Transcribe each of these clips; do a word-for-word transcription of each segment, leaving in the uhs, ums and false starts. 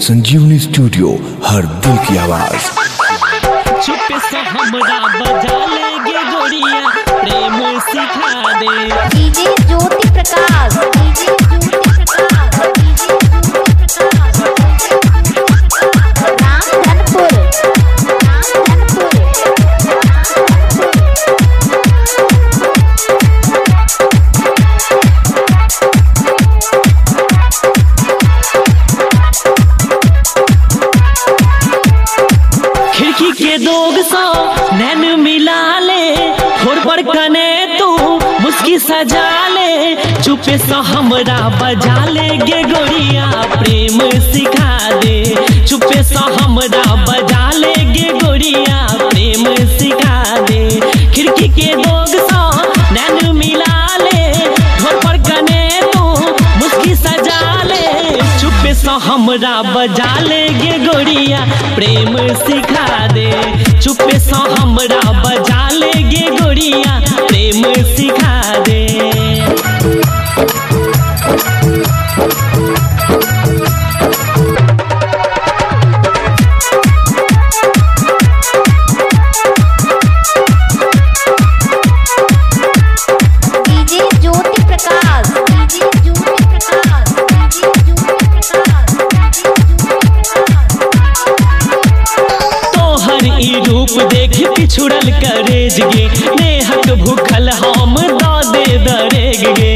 संजीवनी स्टूडियो, हर दिल की आवाज। चुप से हमरा बजा लेगे गोरिया, प्रेम सिखा दे। DJ Jyoti Prakash, DJ Jyoti Prakash, DJ Jyoti Prakash, Ramdhanpur, Ramdhanpur. खिड़की के दोग सौ नैन मिला ले, ठोर पर कने तू मुस्की सजा ले। चुपे सा हमरा बजा लेगे गोरिया, प्रेम सिखा दे। चुपे सा हमरा बजा लेगे गोरिया, प्रेम सिखा दे। खिड़की के दोग सौ नैन मिला ले, ठोर पर कने तू मुस्की सजा ले। चुपे सा हमरा बजा लेगे गोरिया, प्रेम सिखा दे। चुपे सा हमरा बजा लेगे गोरिया, प्रेम सिखा दे। DJ Jyoti Prakash, DJ Jyoti Prakash, DJ Jyoti Prakash, तोहर ई रूप देख पिछुड़ल करेज गे, नेहक भूखल हम द दे दरेग गे।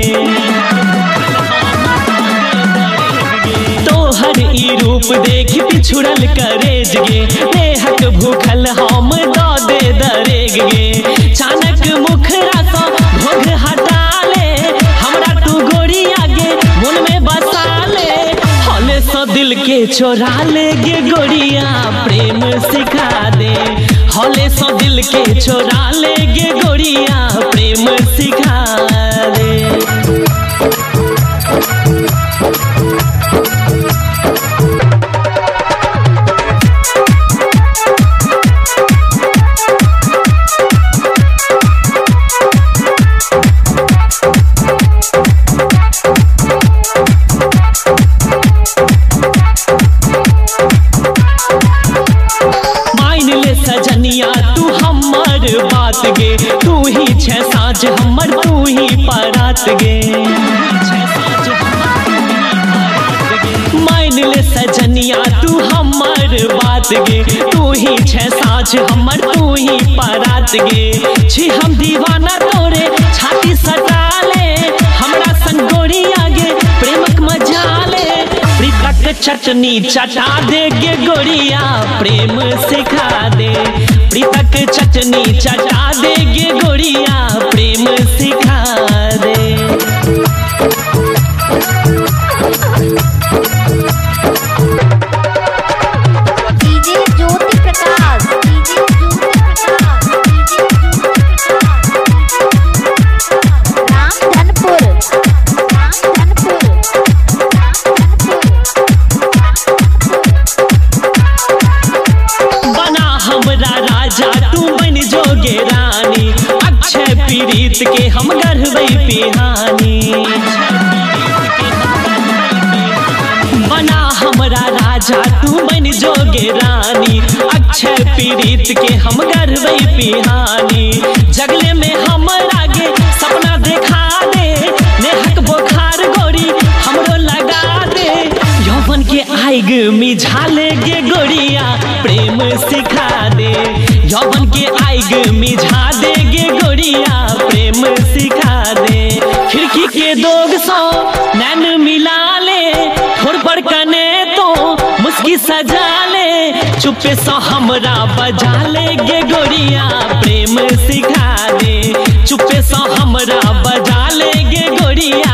तोहर ई रूप देख पिछुड़ल करेज गे, नेहक भूखल हम द दे दरेग गे। चाणक मुखरा सा भोग हटा ले, हमरा तू गोरिया गे मन में बसा ले। हौले सो दिल के चोरा लेगे गोरिया, प्रेम सिखा दे। हौले सो दिल के चोरा लेगे गोरिया, प्रेम सिखा दे। सजनिया तू हमर बात गे, तू ही छह साँझ हमर तू ही परात गे। मान ले सजनिया तू हमर बात गे, तू ही छह साँझ हमर तू ही परात गे। छी हम दीवाना तोरे छाती सटा ले, हमरा संगोरी आगे प्रेमक मजा ले। प्रीतक चटनी चटा देगे गोरिया, प्रेम सिखा दे। प्रीतक चटनी चटा देगे गोरिया, प्रेम सिखा दे। DJ Jyoti Prakash, DJ Jyoti Prakash, DJ Jyoti Prakash, Ramdhanpur, Ramdhanpur, बना हमरा राजा तू बन जोगे रानी, अक्षय पीड़ित के हम गढ़बै पिहानी। बना हमरा राजा तू बन जोगे रानी, अक्षय पीड़ित के हम गढ़बै पिहानी। जगले में हमरा गे सपना देखा दे, नेहक बोखार गोरी हमरो लगा दे। यौवन के आग मिझा लेगे गोरिया, प्रेम सिखा दे। यौवन के आग मिझा देगे गोरिया, प्रेम सिखा दे। खिड़की के दोग सौ नैन मिला ले, ठोर पर कने तो मुस्की सजा ले। चुपे सौ हमरा बजा लेगे गोरिया, प्रेम सिखा दे। चुपे सौ हमरा बजा लेगे गोरिया,